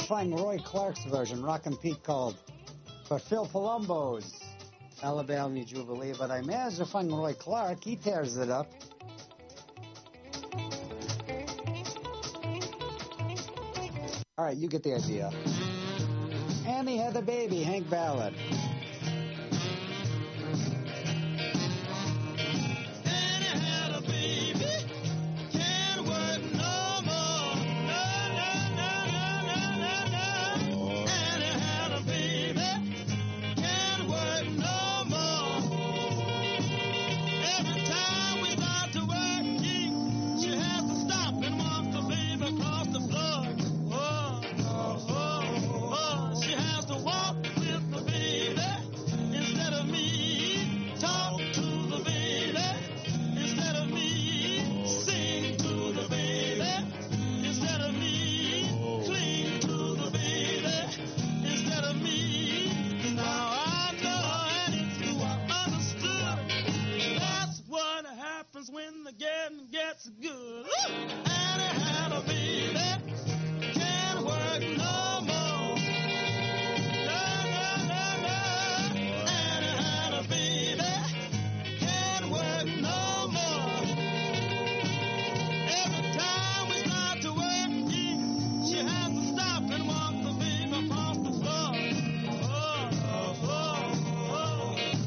playing Roy Clark's version, Rockin' Pete called for Phil Palumbo's Alabama Jubilee, but I managed to find Roy Clark. He tears it up. All right, you get the idea. Annie had a baby, Hank Ballard. When the getting gets good, Annie had a baby, can't work no more. No, no, no, no. Annie had a baby, can't work no more. Every time we start to work, she has to stop and walk the baby across the floor. Oh, oh, oh, oh.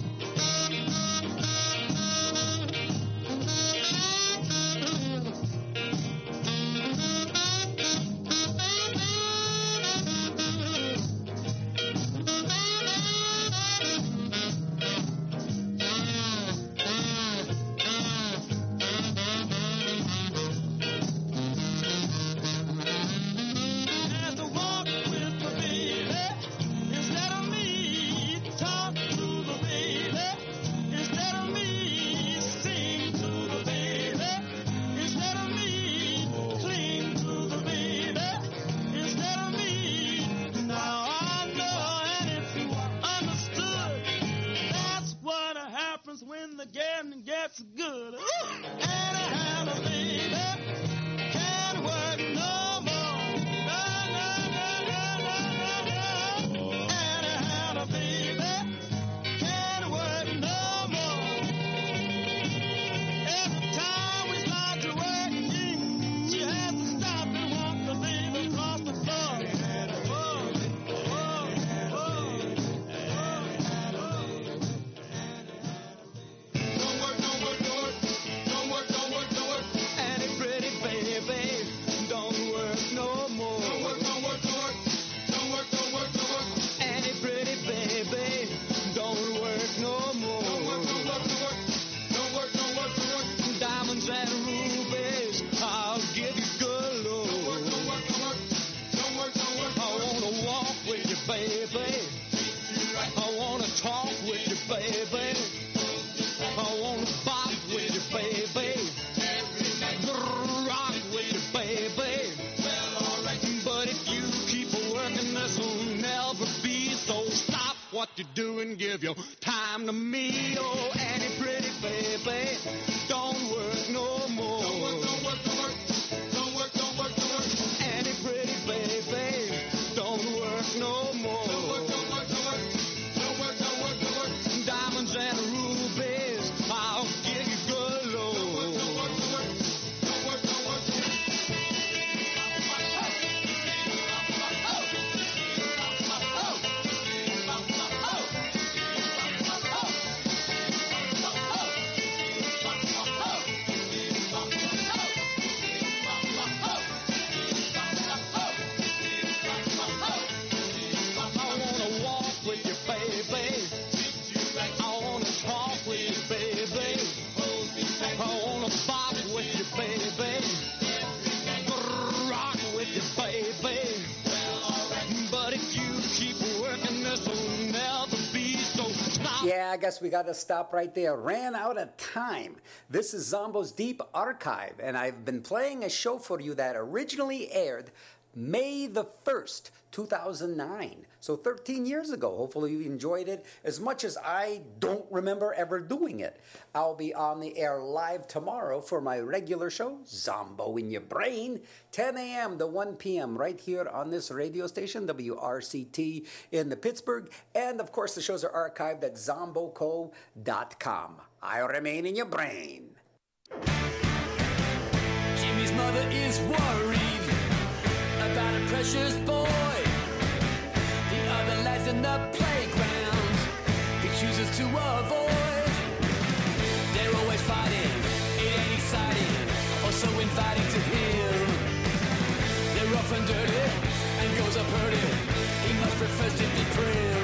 When the getting gets good, Annie had a baby, can't work no more. No, no, no, no, no, no, no. Annie had a baby, can't work no more. Every time we start to work, she has to stop and walk the baby across the floor. Baby, I wanna talk with you, baby. I wanna bop with you, baby. Rock with you, baby. Well, alright. But if you keep working, this will never be. So stop what you're doing, give your time to me. Oh, Annie, pretty baby, don't work no more. Don't work, don't work, don't work. Don't work, don't work, don't work. Annie, pretty baby, don't work no more. Don't work, don't work, don't work. Don't work, don't work, don't work. Diamonds and rubies, I'll give you good love. Don't work, don't work, don't work. Don't work, don't work. Yeah, I guess we got to stop right there. Ran out of time. This is Zombo's Deep Archive, and I've been playing a show for you that originally aired May the 1st, 2009. So 13 years ago. Hopefully you enjoyed it as much as I don't remember ever doing it. I'll be on the air live tomorrow for my regular show, Zombo in Your Brain, 10 a.m. to 1 p.m. right here on this radio station, WRCT in the Pittsburgh. And of course the shows are archived at zomboco.com. I remain in your brain. Jimmy's mother is worried about a precious boy. The other lads in the playground he chooses to avoid. They're always fighting, it ain't exciting or so inviting to him. They're rough and dirty and goes up hurting. He much prefers to be prim.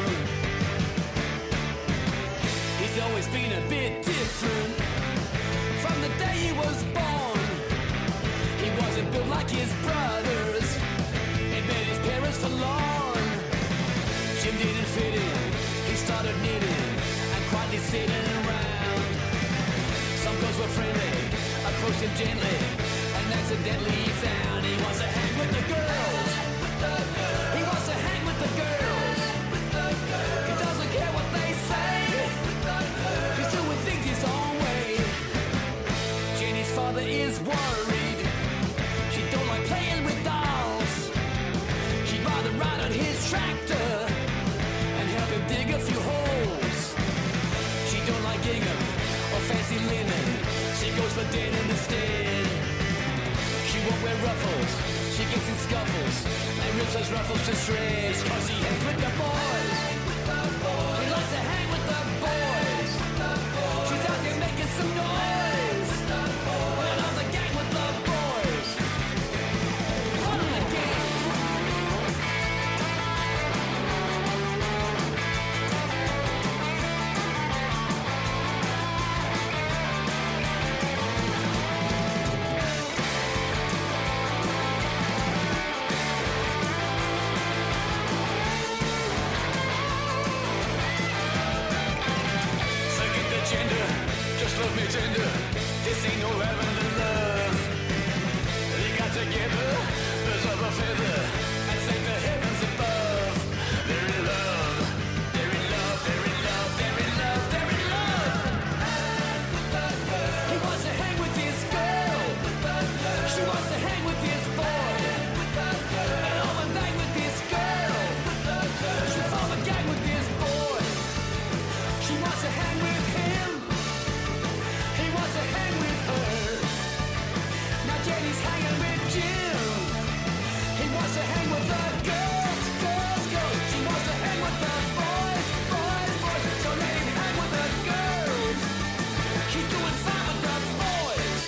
He's always been a bit different from the day he was born. He wasn't built like his brothers. It made his parents forlorn. Jim didn't fit in. He started knitting and quietly sitting around. Some girls were friendly, approached him gently, and accidentally he found he wants to hang with the girls. He wants to hang with the girls. He doesn't care what they say. He's doing things his own way. Jenny's father is worried. She don't like playing with dolls. She'd rather ride on his tractor and help him dig a few holes. She don't like gingham or fancy linen. She goes for denim instead. She won't wear ruffles. She gets in scuffles and rips those ruffles to shreds. Cause he hangs with the boys. He likes to hang with the boys. She's out there making some noise. Put on the gang with the boys. Put on the gang. Forget the gender, just love me tender. This ain't no lavender love. They got together, birds of a feather, and thank the heavens above. They're in love, they're in love, they're in love, they're in love, they're in love. He wants to hang with this girl. She wants to hang with this boy. And all and bang with this girl. She form a gang with this boy. She wants to hang with him. He wants to hang with her. Now Jenny's hanging with Jim. He wants to hang with the girls, girls, girls. She wants to hang with the boys, boys, boys. So let him hang with the girls. He's doing fine with the boys.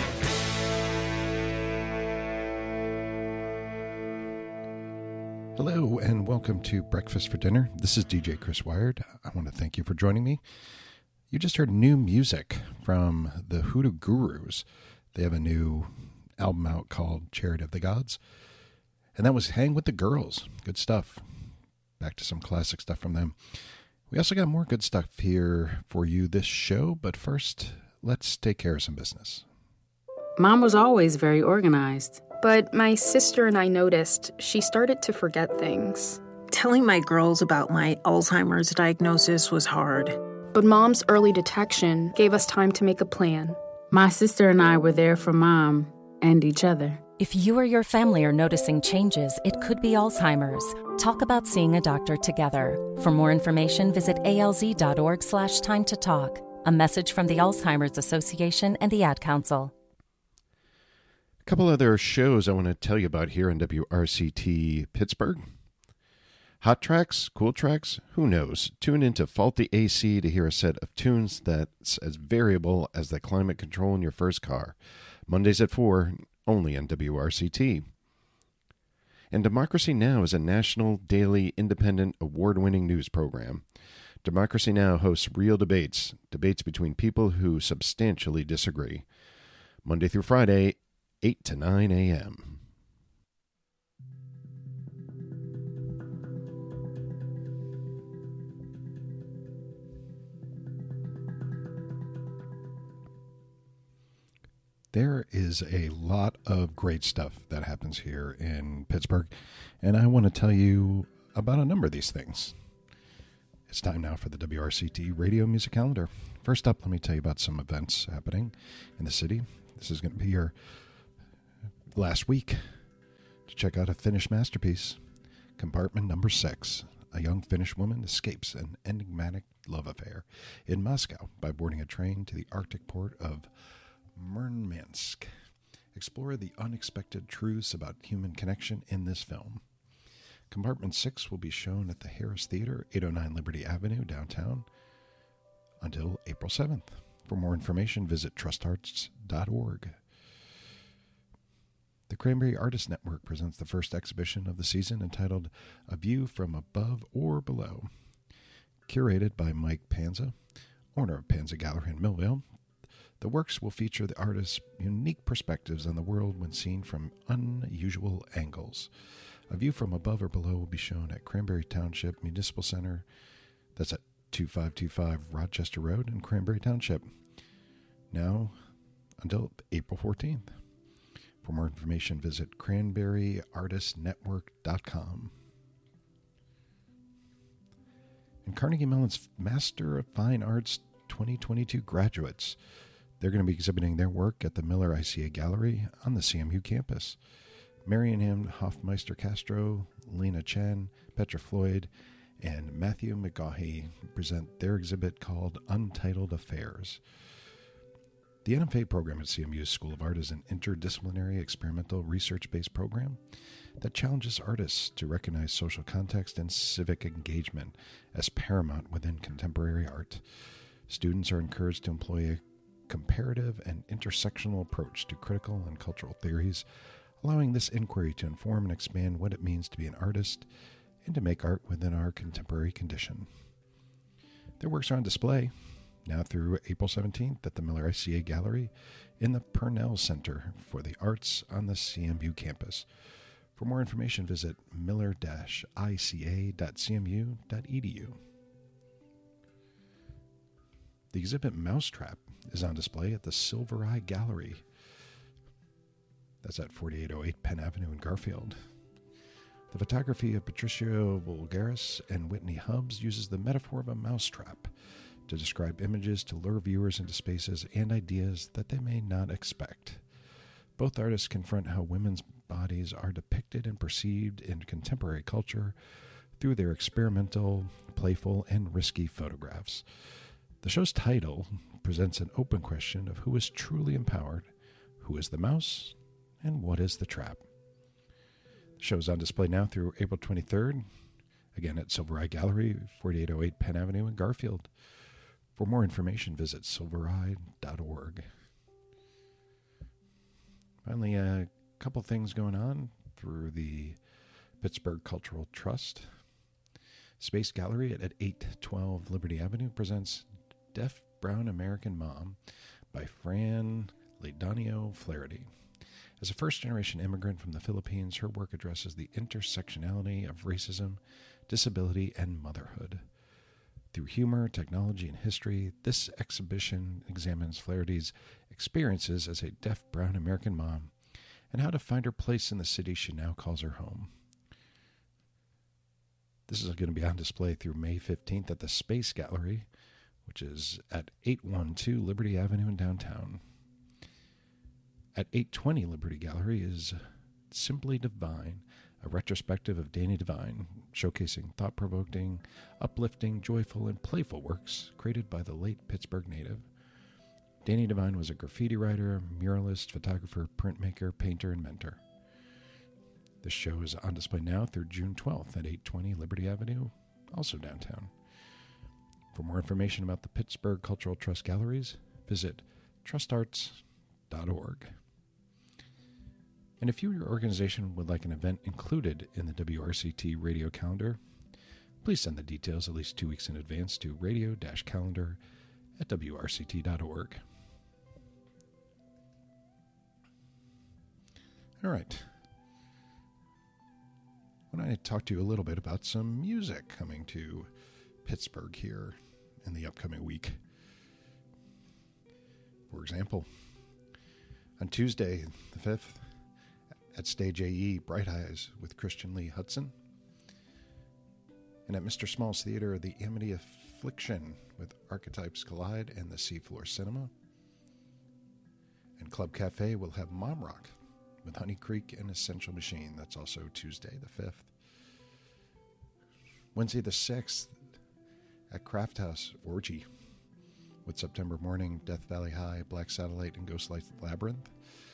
Hello and welcome to Breakfast for Dinner. This is DJ Chris Wired. I want to thank you for joining me. You just heard new music from the Hoodoo Gurus. They have a new album out called Chariot of the Gods. And that was Hang with the Girls. Good stuff. Back to some classic stuff from them. We also got more good stuff here for you this show, but first, let's take care of some business. Mom was always very organized. But my sister and I noticed she started to forget things. Telling my girls about my Alzheimer's diagnosis was hard. But Mom's early detection gave us time to make a plan. My sister and I were there for Mom and each other. If you or your family are noticing changes, it could be Alzheimer's. Talk about seeing a doctor together. For more information, visit alz.org/time to talk. A message from the Alzheimer's Association and the Ad Council. A couple other shows I want to tell you about here in WRCT Pittsburgh. Hot tracks, cool tracks, who knows? Tune into Faulty AC to hear a set of tunes that's as variable as the climate control in your first car. Mondays at 4, only on WRCT. And Democracy Now! Is a national, daily, independent, award-winning news program. Democracy Now! Hosts real debates between people who substantially disagree. Monday through Friday, 8 to 9 a.m. There is a lot of great stuff that happens here in Pittsburgh, and I want to tell you about a number of these things. It's time now for the WRCT Radio Music Calendar. First up, let me tell you about some events happening in the city. This is going to be your last week to check out a Finnish masterpiece, Compartment Number 6. A young Finnish woman escapes an enigmatic love affair in Moscow by boarding a train to the Arctic port of Murmansk. Explore the unexpected truths about human connection in this film. Compartment 6 will be shown at the Harris Theater, 809 Liberty Avenue, downtown, until April 7th. For more information, visit trustarts.org. The Cranberry Artist Network presents the first exhibition of the season entitled A View from Above or Below. Curated by Mike Panza, owner of Panza Gallery in Millvale, the works will feature the artist's unique perspectives on the world when seen from unusual angles. A View from Above or Below will be shown at Cranberry Township Municipal Center. That's at 2525 Rochester Road in Cranberry Township. Now until April 14th. For more information, visit cranberryartistnetwork.com. And Carnegie Mellon's Master of Fine Arts 2022 graduates, they're going to be exhibiting their work at the Miller ICA Gallery on the CMU campus. Marion M. Hoffmeister Castro, Lena Chen, Petra Floyd, and Matthew McGaughey present their exhibit called Untitled Affairs. The NFA program at CMU's School of Art is an interdisciplinary, experimental, research-based program that challenges artists to recognize social context and civic engagement as paramount within contemporary art. Students are encouraged to employ a comparative and intersectional approach to critical and cultural theories, allowing this inquiry to inform and expand what it means to be an artist and to make art within our contemporary condition. Their works are on display now through April 17th at the Miller ICA Gallery in the Purnell Center for the Arts on the CMU campus. For more information, visit miller-ica.cmu.edu. The exhibit Mousetrap is on display at the Silver Eye Gallery. That's at 4808 Penn Avenue in Garfield. The photography of Patricio Vulgaris and Whitney Hubbs uses the metaphor of a mousetrap to describe images to lure viewers into spaces and ideas that they may not expect. Both artists confront how women's bodies are depicted and perceived in contemporary culture through their experimental, playful, and risky photographs. The show's title presents an open question of who is truly empowered, who is the mouse, and what is the trap. The show is on display now through April 23rd, again at Silver Eye Gallery, 4808 Penn Avenue in Garfield. For more information, visit silvereye.org. Finally, a couple things going on through the Pittsburgh Cultural Trust. Space Gallery at 812 Liberty Avenue presents Deaf Brown American Mom by Fran Ladonio Flaherty. As a first-generation immigrant from the Philippines, her work addresses the intersectionality of racism, disability, and motherhood. Through humor, technology, and history, this exhibition examines Flaherty's experiences as a deaf brown American mom and how to find her place in the city she now calls her home. This is going to be on display through May 15th at the Space Gallery, which is at 812 Liberty Avenue in downtown. At 820 Liberty Gallery is Simply Divine, a retrospective of Danny Devine, showcasing thought-provoking, uplifting, joyful, and playful works created by the late Pittsburgh native. Danny Devine was a graffiti writer, muralist, photographer, printmaker, painter, and mentor. This show is on display now through June 12th at 820 Liberty Avenue, also downtown. For more information about the Pittsburgh Cultural Trust Galleries, visit trustarts.org. And if you or your organization would like an event included in the WRCT radio calendar, please send the details at least 2 weeks in advance to radio-calendar@wrct.org. All right. I want to talk to you a little bit about some music coming to Pittsburgh here in the upcoming week. For example, On Tuesday, the 5th, at Stage AE, Bright Eyes with Christian Lee Hudson. And at Mr. Small's Theater, The Amity Affliction with Archetypes Collide and the Seafloor Cinema. And Club Cafe will have Mom Rock with Honey Creek and Essential Machine. That's also Tuesday, the 5th. Wednesday, the 6th, at Craft House, Orgy with September Morning, Death Valley High, Black Satellite, and Ghostlight Labyrinth.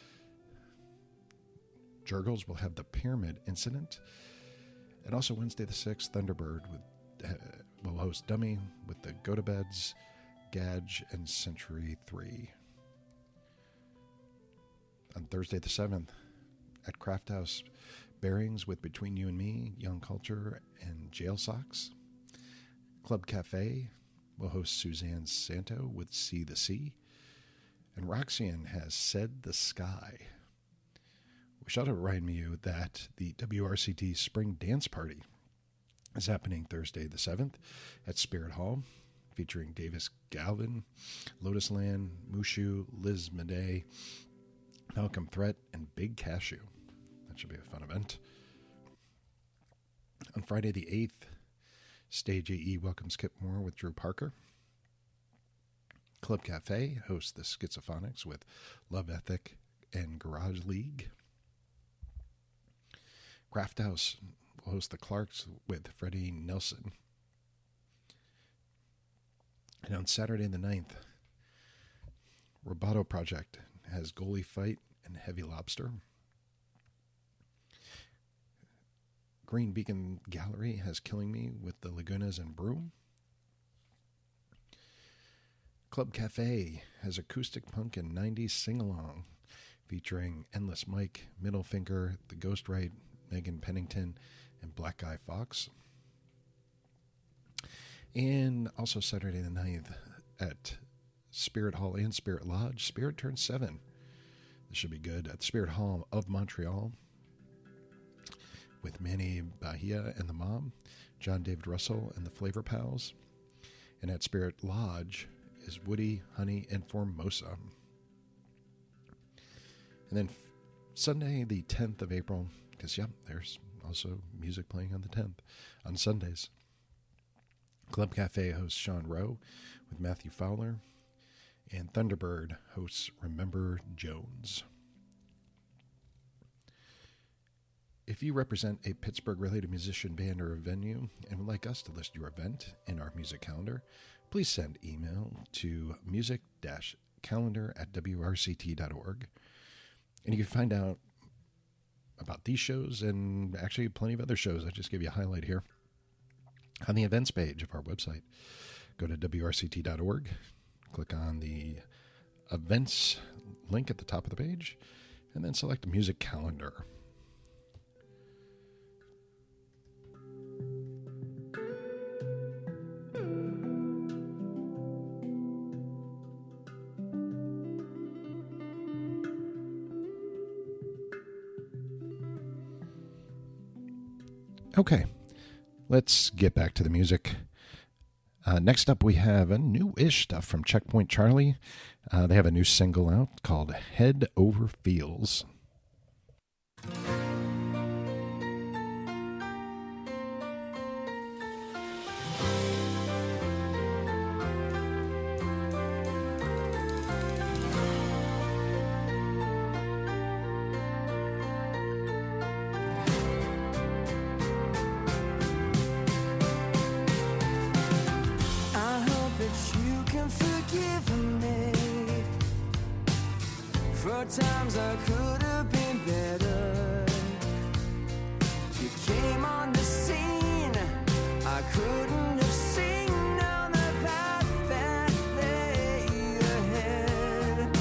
Jurgles will have The Pyramid Incident. And also Wednesday the 6th, Thunderbird will host Dummy with the Go-To-Beds, Gadge, and Century 3. On Thursday the 7th, at Craft House, Bearings with Between You and Me, Young Culture, and Jail Socks. Club Cafe will host Suzanne Santo with See the Sea. And Roxanne has Said the Sky. We should remind you that the WRCT Spring Dance Party is happening Thursday the 7th at Spirit Hall, featuring Davis Galvin, Lotus Land, Mushu, Liz Madej, Malcolm Threat, and Big Cashew. That should be a fun event. On Friday the 8th, Stage AE welcomes Kip Moore with Drew Parker. Club Cafe hosts the Schizophonics with Love Ethic and Garage League. Craft House will host the Clarks with Freddie Nelson. And on Saturday the 9th, Roboto Project has Goalie Fight and Heavy Lobster. Green Beacon Gallery has Killing Me with the Lagunas and Broom. Club Cafe has Acoustic Punk and 90s Sing-Along featuring Endless Mike, Middle Finger, The Ghostwrite, Megan Pennington, and Black Guy Fox. And also Saturday the 9th at Spirit Hall and Spirit Lodge, Spirit turns 7. This should be good. At the Spirit Hall of Montreal with Manny Bahia and the Mom, John David Russell and the Flavor Pals. And at Spirit Lodge is Woody, Honey, and Formosa. And then Sunday, the 10th of April, because, there's also music playing on the 10th, on Sundays. Club Cafe hosts Sean Rowe with Matthew Fowler, and Thunderbird hosts Remember Jones. If you represent a Pittsburgh-related musician, band, or a venue and would like us to list your event in our music calendar, please send email to music-calendar@wrct.org. And you can find out about these shows and actually plenty of other shows. I just gave you a highlight here on the events page of our website. Go to wrct.org, click on the events link at the top of the page, and then select music calendar. Okay, let's get back to the music. Next up, we have a new-ish stuff from Checkpoint Charlie. They have a new single out called Head Over Feels. Times I could have been better. You came on the scene, I couldn't have seen down the path that lay ahead.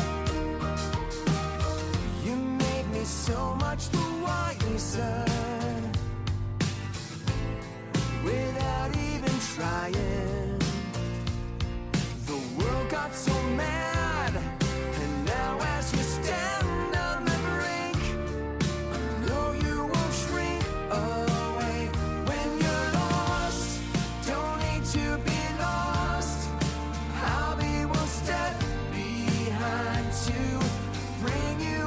You made me so much the wiser without even trying. The world got so mad, and now as you stand on the brink, I know you won't shrink away. When you're lost, don't need to be lost. I'll be one step behind to bring you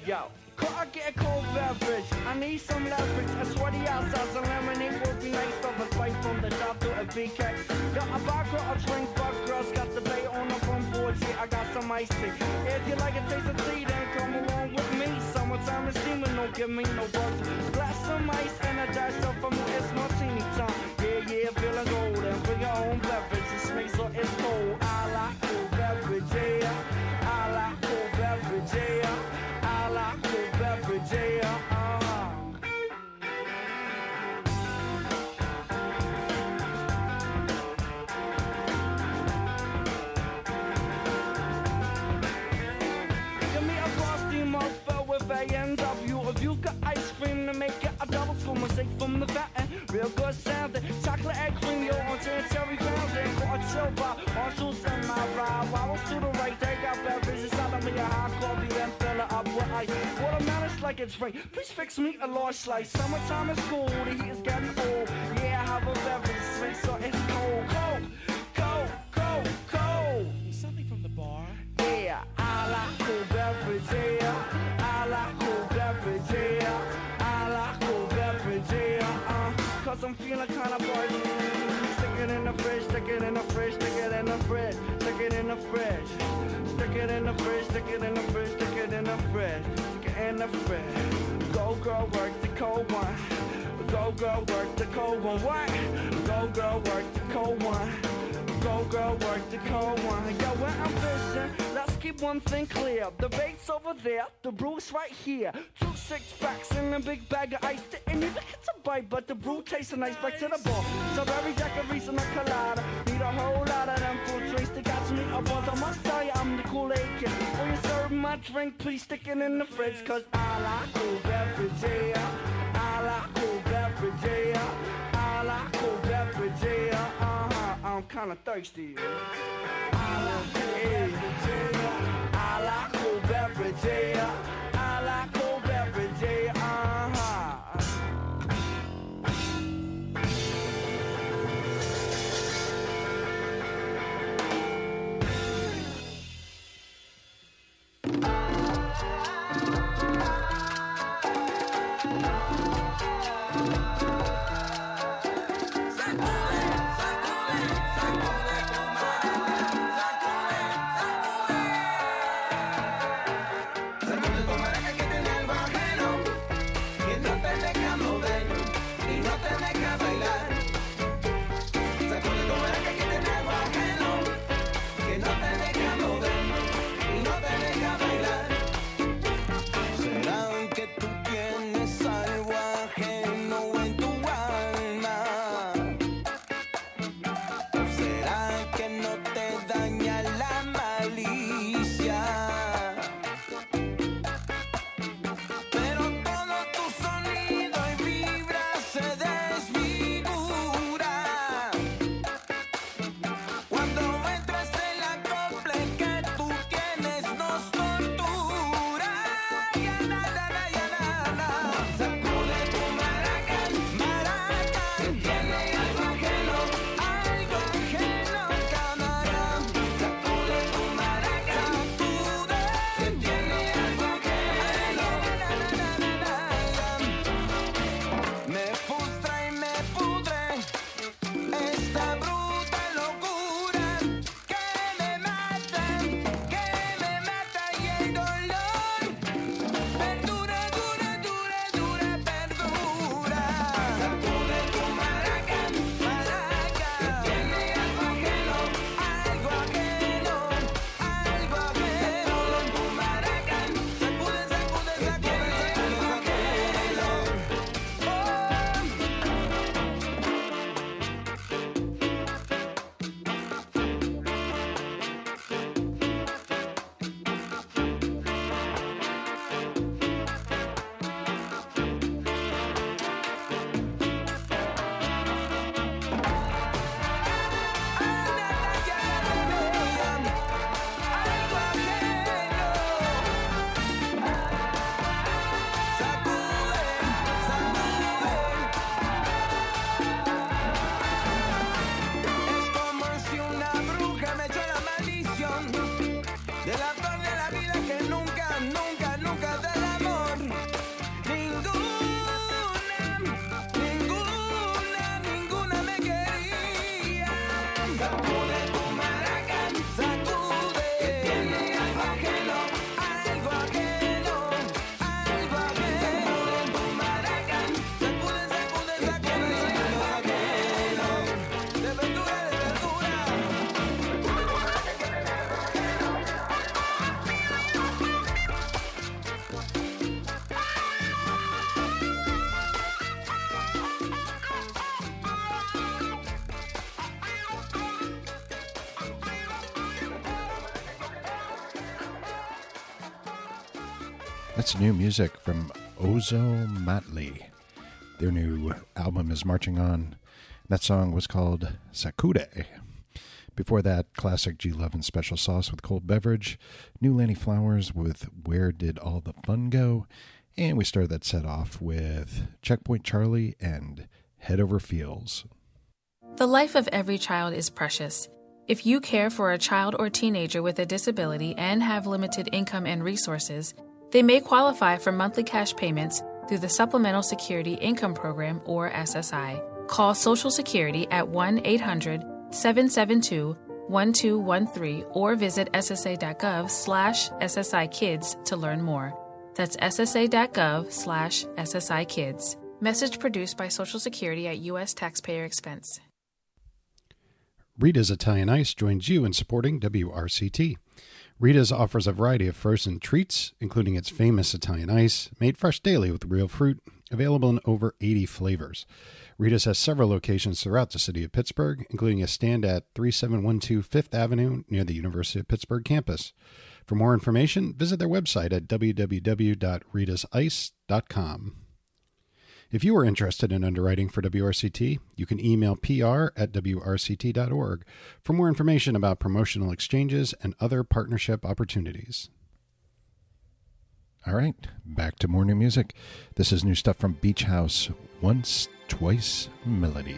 Yo, could I get a cold beverage? I need some leverage. A sweaty outside, some lemonade would be nice. Of a spike from the top to a BK. Yo, a vodka, a drink, but girls got the bay on the front porch. Yeah, I got some iced tea. If you like a taste of tea, then come along with me. Summertime is steaming, don't give me no work. Glass some ice and a dash up for me. It's martini time. Yeah, feeling golden. Bring your own beverage. It's me, so it's cold. I like cold beverage, yeah. I like cold beverage, yeah. I like cold beverage, yeah. Give me a frosty mug filled with A&W. If you got ice cream to make it a double spoon, mistake from the fountain. Real good sounding. Chocolate egg cream, yo, on cherry fountain. For a chill bar, on shoes in my ride. Wobbles to the right, they got beverages out of me a hot coffee, then fill it up with ice. Watermelon's like it's rain. Please fix me a large slice. Summertime is cool, the heat is getting old. Yeah, I have a beverage, sweet, so it's cold. Cold. Something from the bar. Yeah, I like cold beverage, yeah. I like cold beverage, yeah. I like cold beverage, yeah. Cause I'm feeling kinda buzzing. Stick it in the fridge, stick it in the fridge, stick it in the fridge, stick it in the fridge. Stick it in the fridge, stick it in the fridge, stick it in the fridge, stick it in the fridge. Go girl, work the cold one. Go girl, work the cold one. What? Go girl, work the cold one. Go girl, work the cold one. Yo, when I'm fishing, let's keep one thing clear. The bait's over there, the brew's right here. 2 6-packs and a big bag of ice. Didn't even get a bite, but the brew tastes nice. Back to the bar. Strawberry daiquiris and a colada. Need a whole lot of them fruit drinks to catch me a buzz. I must tell you, I'm the Kool-Aid kid. When you serve my drink, please stick it in the fridge. Cause I like cold beverage, yeah. I like cold beverage, yeah. I like cold beverage, yeah. I'm kinda thirsty. I like cold beverage, yeah. I like cold beverage, yeah. That's new music from Ozomatli. Their new album is Marching On. That song was called Sakure. Before that, classic G11 Special Sauce with Cold Beverage, new Lanny Flowers with Where Did All the Fun Go? And we started that set off with Checkpoint Charlie and Head Over Feels. The life of every child is precious. If you care for a child or teenager with a disability and have limited income and resources, they may qualify for monthly cash payments through the Supplemental Security Income Program, or SSI. Call Social Security at 1-800-772-1213 or visit ssa.gov/SSIkids to learn more. That's ssa.gov/SSIkids. Message produced by Social Security at U.S. taxpayer expense. Rita's Italian Ice joins you in supporting WRCT. Rita's offers a variety of frozen treats, including its famous Italian ice, made fresh daily with real fruit, available in over 80 flavors. Rita's has several locations throughout the city of Pittsburgh, including a stand at 3712 Fifth Avenue near the University of Pittsburgh campus. For more information, visit their website at www.ritasice.com. If you are interested in underwriting for WRCT, you can email pr@wrct.org for more information about promotional exchanges and other partnership opportunities. All right, back to more new music. This is new stuff from Beach House, Once, Twice, Melody.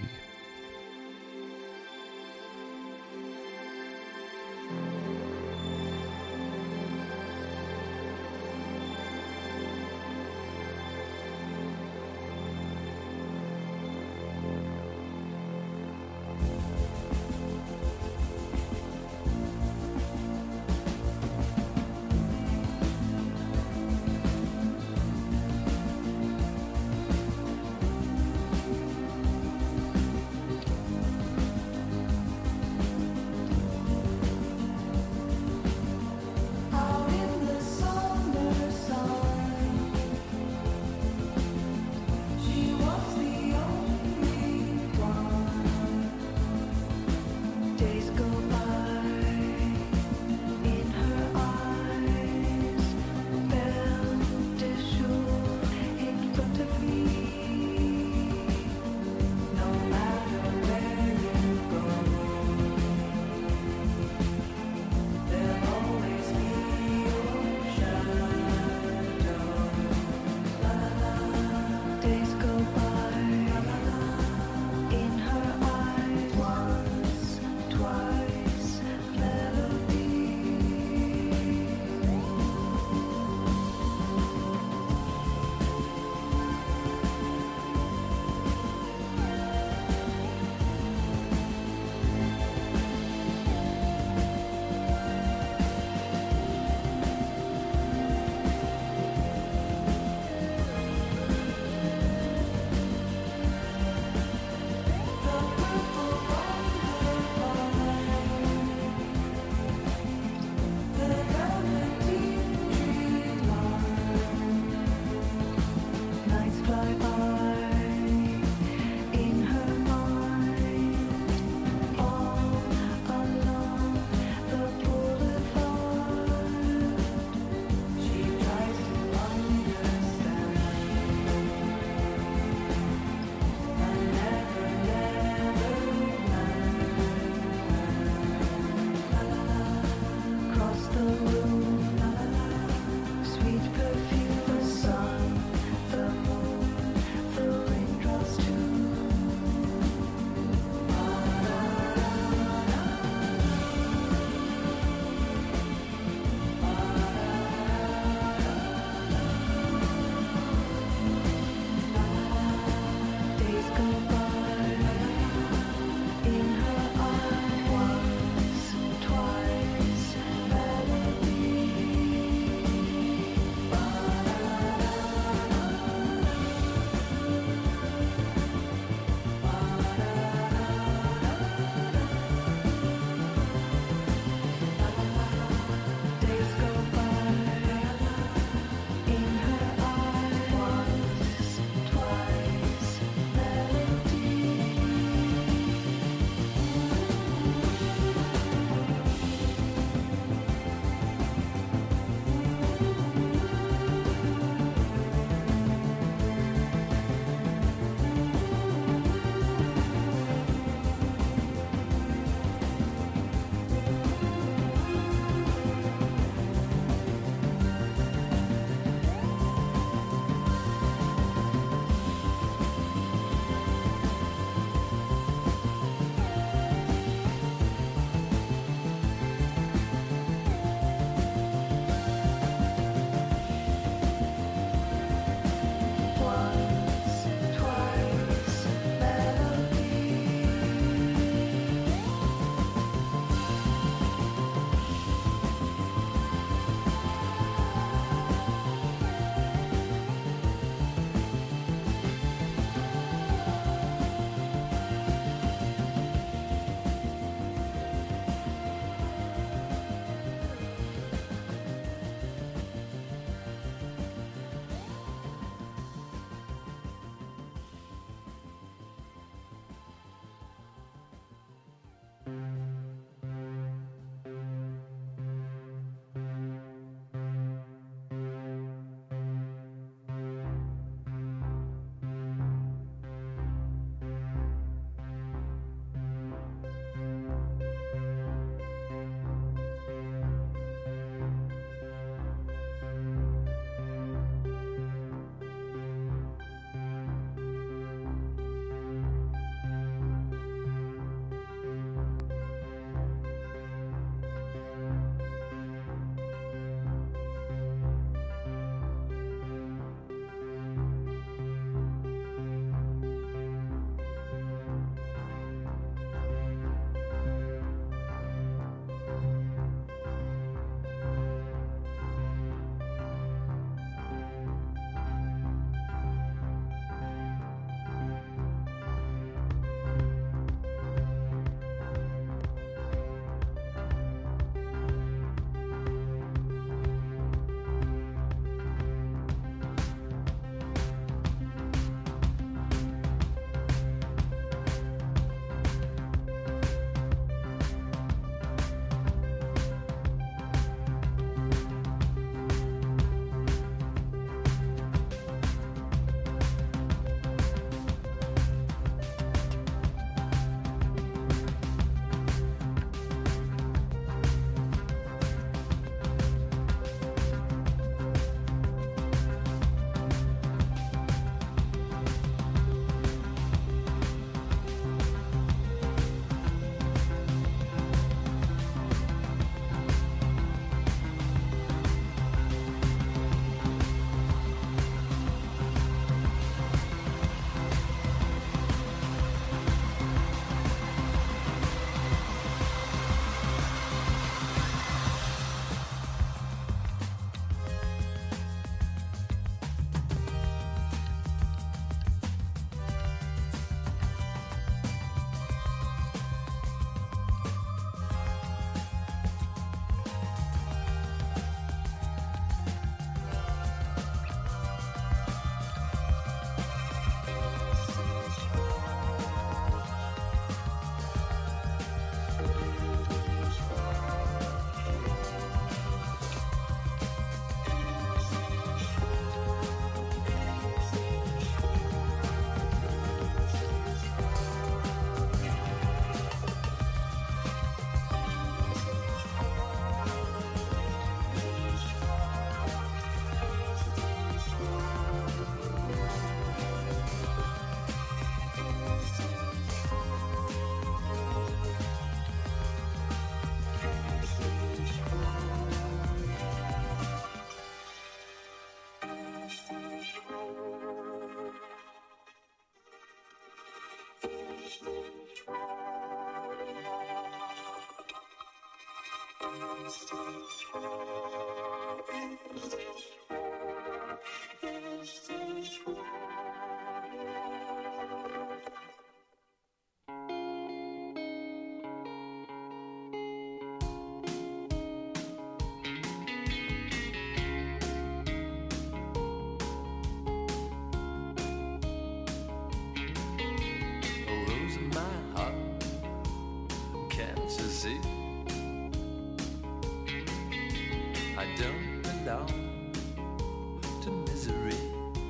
I don't belong to misery,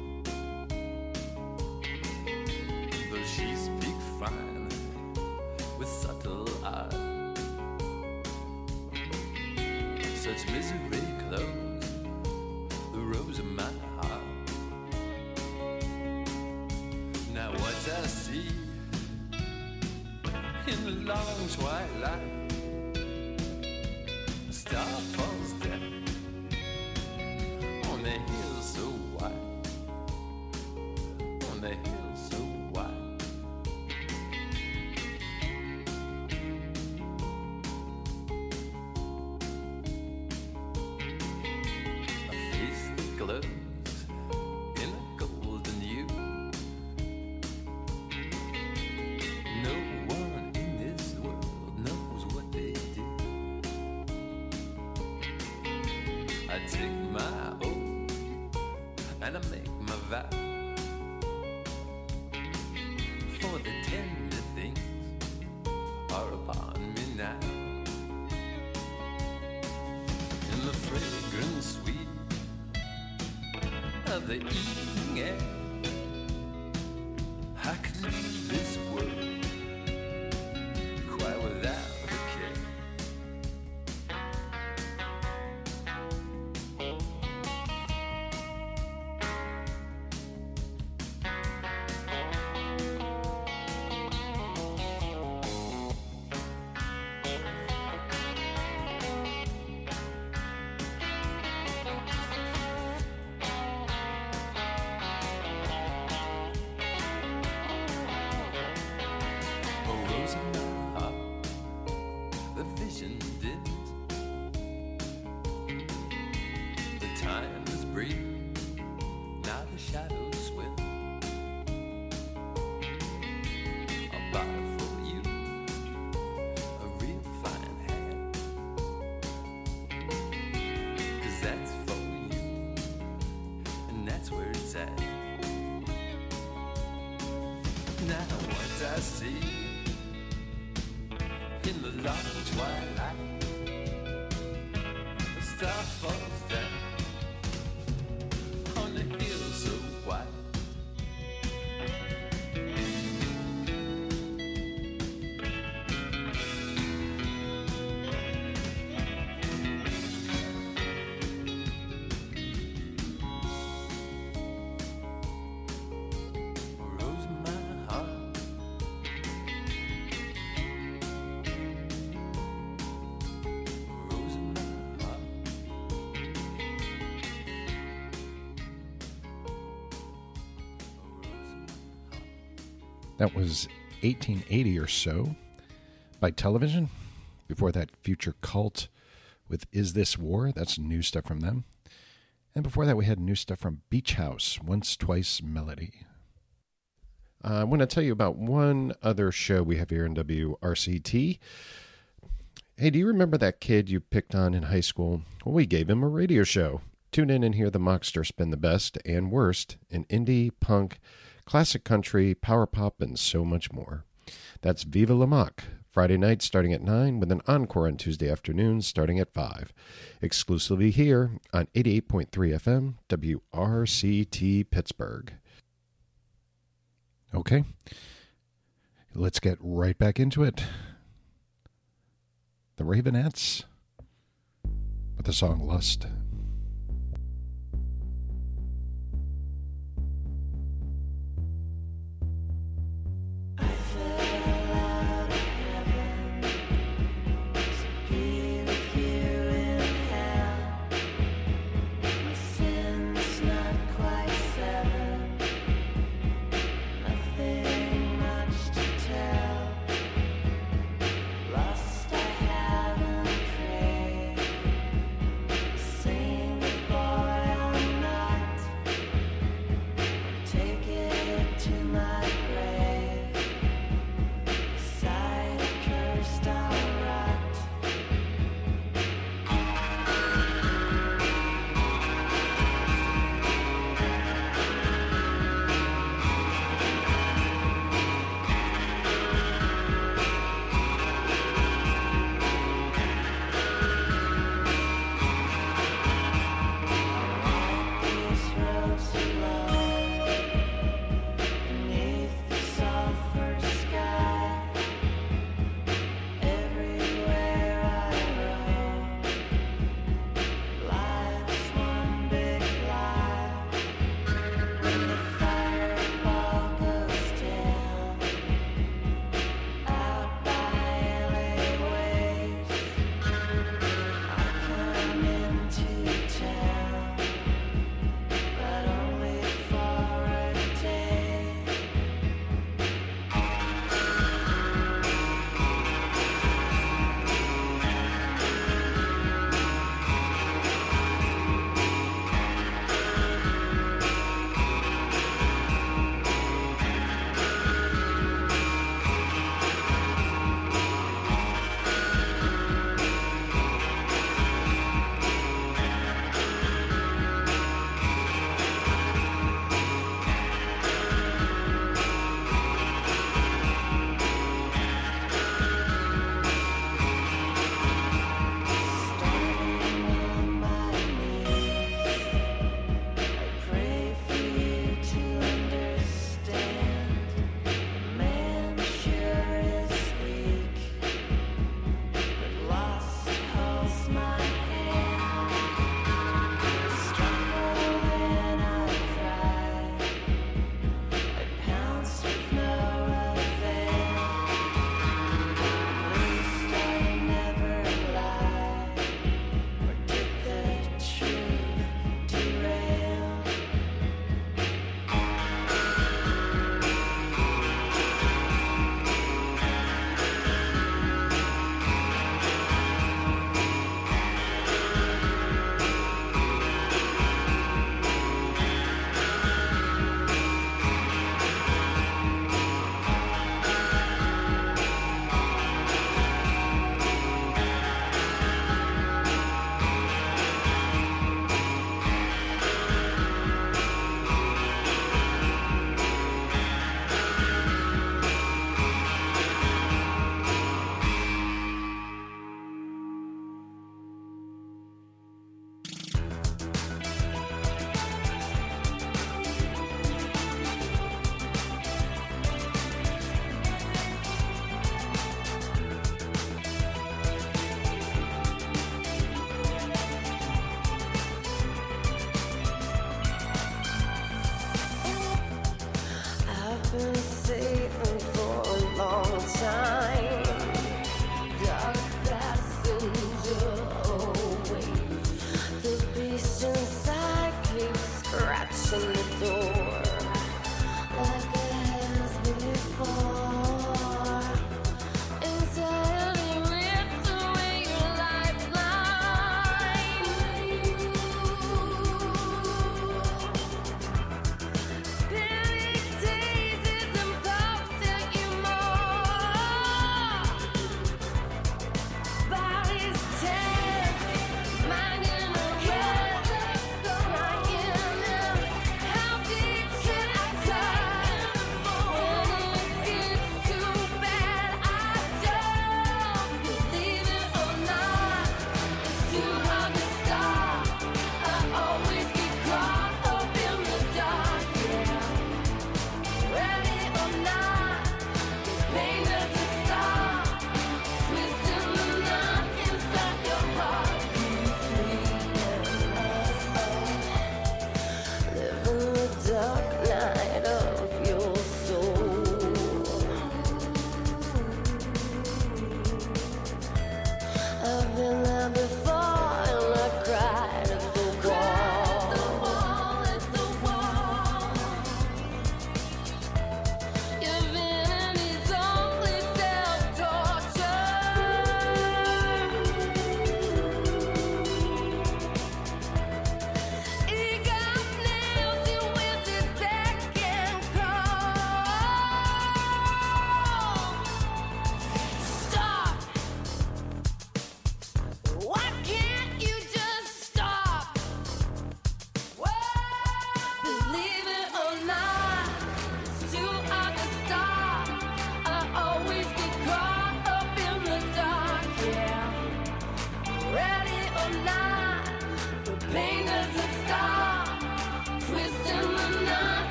though she speaks fine with subtle eye. Such misery clothes the rose of my heart. Now what I see in the long twilight, a star falls down on the hill so wide, on the hill so wide. A face that glows in a golden hue. No one in this world knows what they do. I take my oath and I make my vow, for the tender things are upon me now. In the fragrant sweet of the evening air, I could leave this world quite without a care. A rose in my heart, the vision dims. The time is brief, now the shadows swim. I'll buy for you a real fine hat, 'cause that's for you, and that's where it's at. Now what I see in the long twilight, a star falls down on the hill so wide. A rose in my heart, a rose in my heart. That was 1880 or so by Television. Before that, Future Cult with Is This War? That's new stuff from them. And before that, we had new stuff from Beach House, Once Twice Melody. I want to tell you about one other show we have here in WRCT. Hey, do you remember that kid you picked on in high school? Well, we gave him a radio show. Tune in and hear the Mockster spin the best and worst in indie, punk, classic country, power pop, and so much more. That's Viva La Mock, Friday night starting at 9 with an encore on Tuesday afternoons starting at 5. Exclusively here on 88.3 FM, WRCT Pittsburgh. Okay, let's get right back into it. The Ravenettes with the song Lust. Lost, I haven't prayed.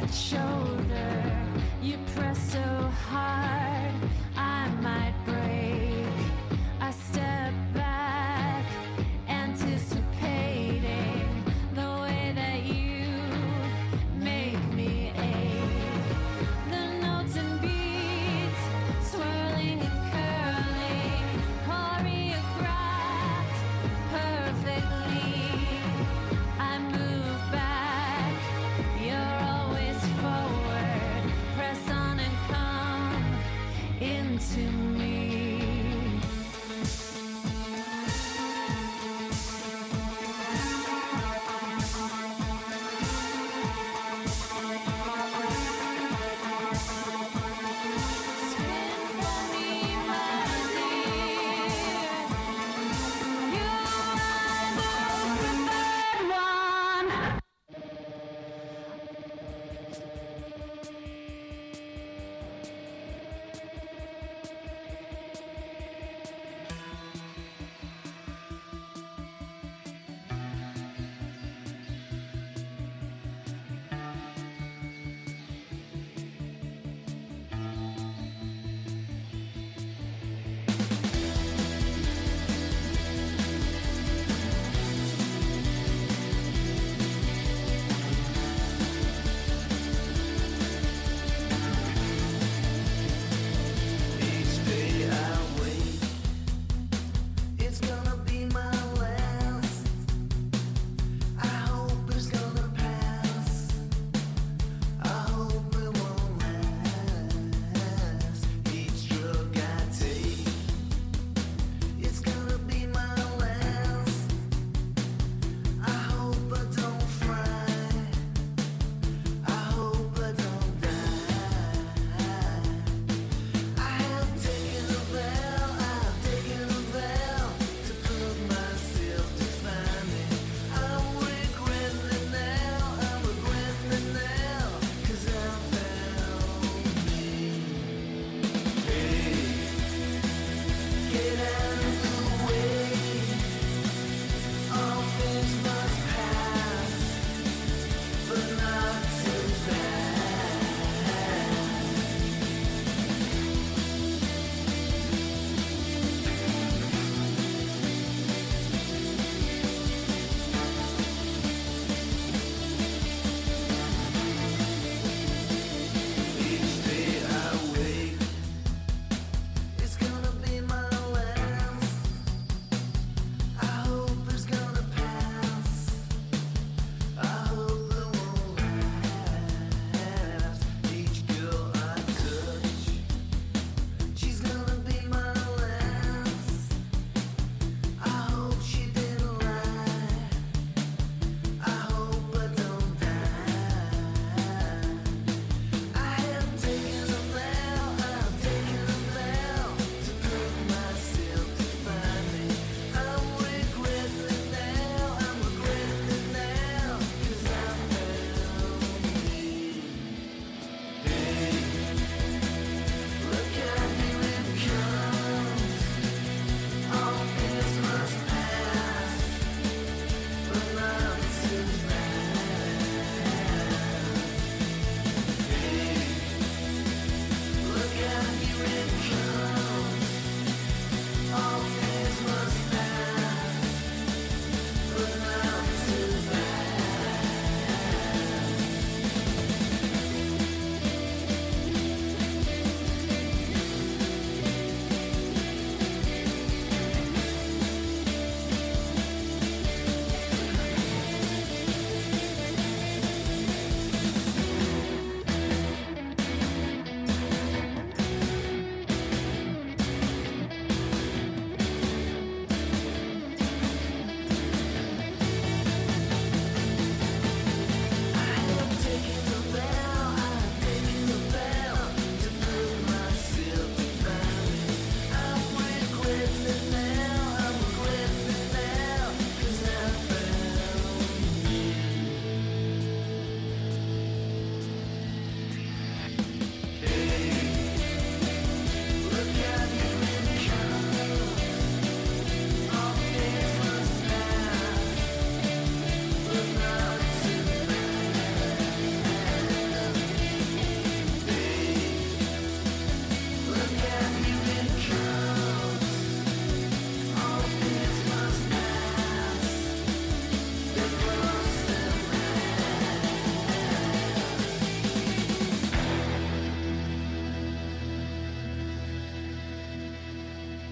that shoulder. You press so hard, I might break. I step back, anticipating the way that you make me ache. The notes and beats, swirling and curling, choreographed perfectly. I move back, you're always forward.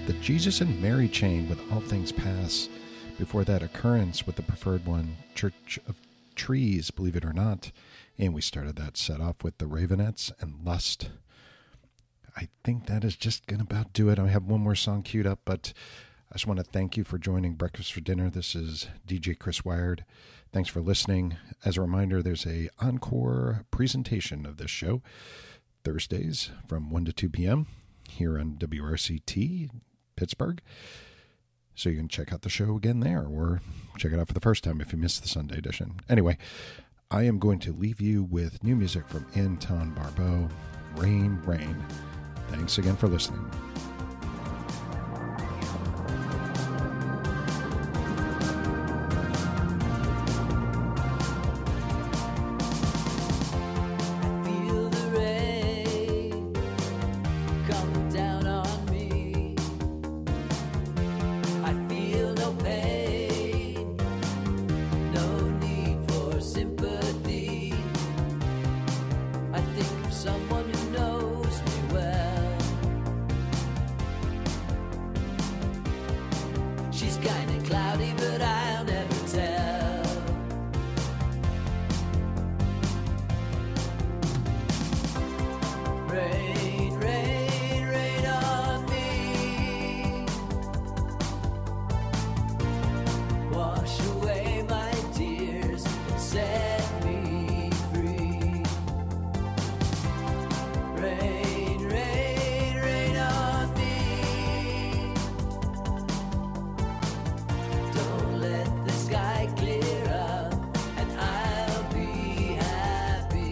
The Jesus and Mary Chain with All Things Pass. Before that, Occurrence with the preferred one, Church of Trees, believe it or not. And we started that set off with the Ravenettes and Lust. I think that is just going to about do it. I have one more song queued up, but I just want to thank you for joining Breakfast for Dinner. This is DJ Chris Wired. Thanks for listening. As a reminder, there's a encore presentation of this show Thursdays from 1 to 2 p.m. here on WRCT Pittsburgh. So you can check out the show again there, or check it out for the first time if you missed the Sunday edition. Anyway, I am going to leave you with new music from Anton Barbeau, Rain, Rain. Thanks again for listening. Feel the rain coming down on me. I feel no pain, no need for sympathy. I think of someone who knows me well. She's kinda cloudy, but I'll never tell. Rain, rain, rain on me. Wash away my tears and set me free. Rain, rain, rain on me. Don't let the sky clear up and I'll be happy.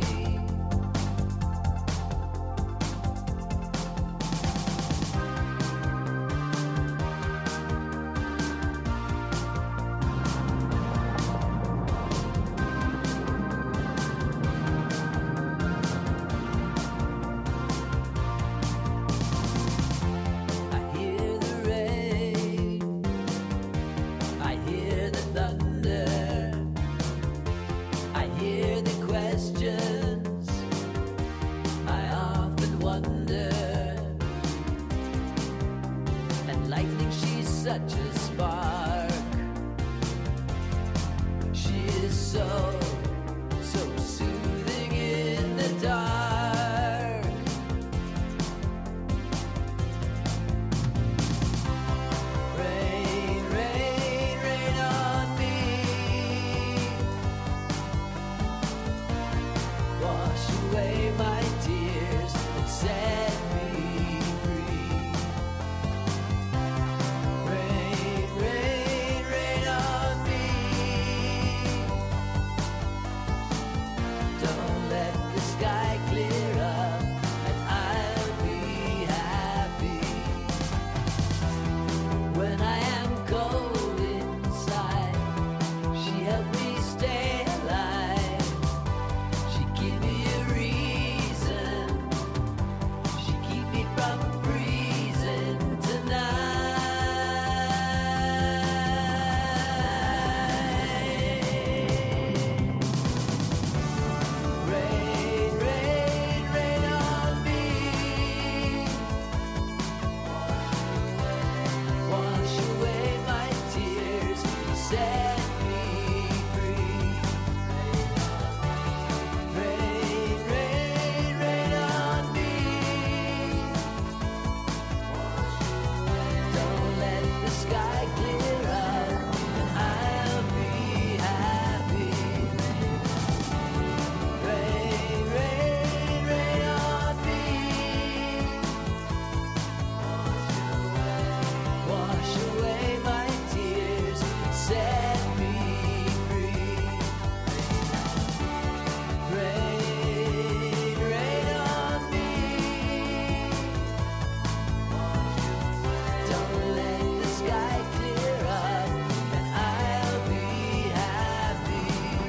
I hear the rain, I hear the thunder, I hear the questions, I often wonder. And lightning, she's such a spark. She is so, so soothing in the dark. Rain, rain, rain on me. Wash away my tears and set me free. Rain, rain, rain on me. Don't let the sky clear up and I'll be happy. When I am cold inside, she helped me stay alive. She give me a reason. She keep me from freezing tonight. Rain, rain, rain on me. Wash away my tears and set me free. Rain, rain, rain on me. Don't let the sky clear up and I'll be happy. Rain, rain, rain on me. Wash away my tears and set me free. Rain, rain on me. Don't let the sky clear up and I'll be happy.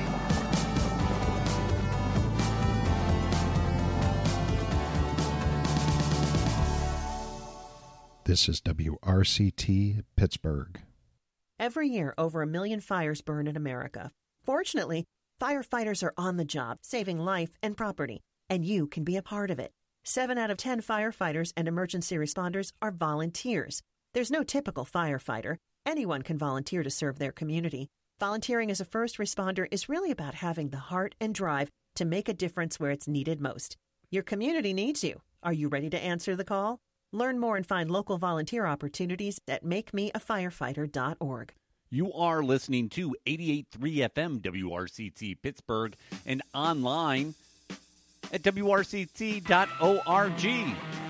This is WRCT Pittsburgh. Every year, over 1 million fires burn in America. Fortunately, firefighters are on the job, saving life and property, and you can be a part of it. 7 out of 10 firefighters and emergency responders are volunteers. There's no typical firefighter. Anyone can volunteer to serve their community. Volunteering as a first responder is really about having the heart and drive to make a difference where it's needed most. Your community needs you. Are you ready to answer the call? Learn more and find local volunteer opportunities at makemeafirefighter.org. You are listening to 88.3 FM WRCT Pittsburgh and online at WRCT.org.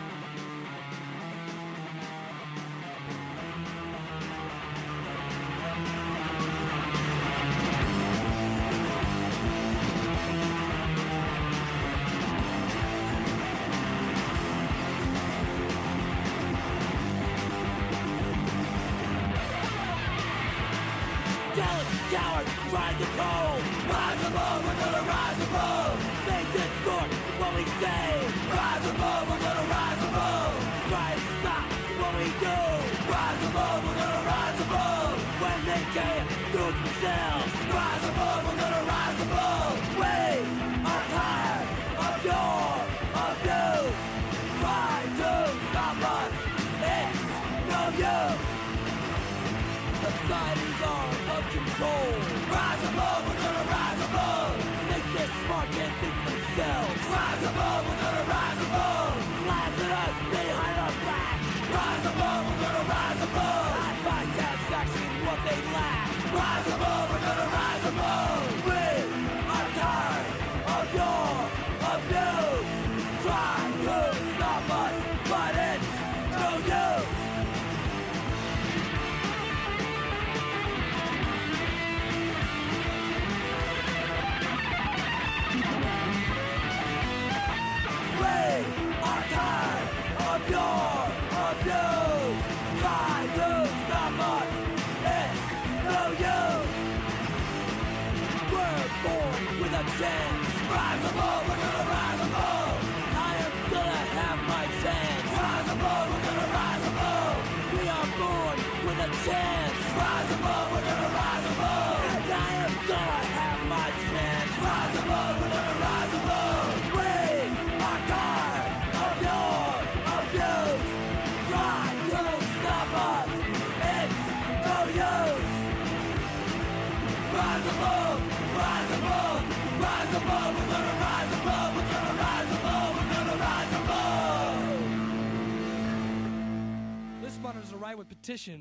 Jealous cowards trying to control. Rise above, we're gonna rise above. Make this score what we say. Rise above, we're gonna rise above. Try and stop what we do. Rise above, we're gonna rise above. When they can't do it themselves. Rise above, we're gonna rise above. We are tired of your abuse. Try to stop us. It's no use. Societies are of control. Rise above, we're gonna rise above. Think this smart, can't think themselves. Rise above, we're gonna rise above. Laugh at us behind our back. Rise above, we're gonna rise above. I find satisfaction in what they lack. Rise above, we're gonna rise above. We are tired of your abuse. Try to stop us, but it's no use. Are tired of your abuse. Try to stop us. It's no use. We're born with a chance. Rise above, we're gonna rise above. I am gonna have my chance. Rise above, we're gonna rise above. We are born with a chance. Rise above, we're gonna rise above. And I am gonna have my chance. Rise above, we're gonna rise above. We are tired of your abuse. Try to stop us. It's no use. Rise above, rise above, rise above. We're gonna rise above. We're gonna rise above. We're gonna rise above. This mother's a right with petition.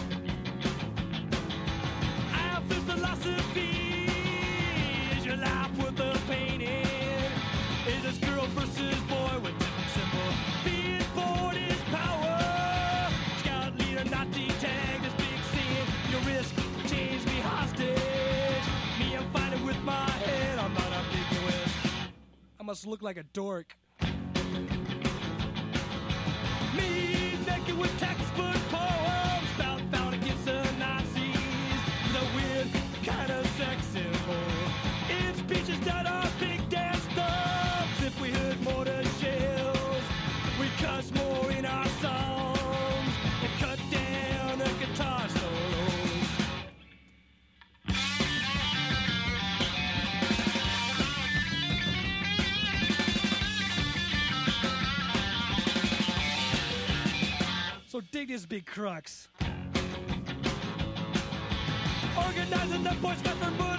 I have this philosophy. Is your life worth the painting? Is this girl versus boy with different symbol? Being born is power. Scout leader, Nazi tag, this big scene. Your risk, change me hostage. Me, I'm fighting with my head. I'm not ambiguous. I must look like a dork. Me, naked with textbook poems. Found against the Nazis. The weird kind of sex symbol. It's speeches that are big dance thugs. If we heard more than shells, we cuss more in our songs and cut down the guitar solos. So dig this big crux. Organizing the Boy Scouts for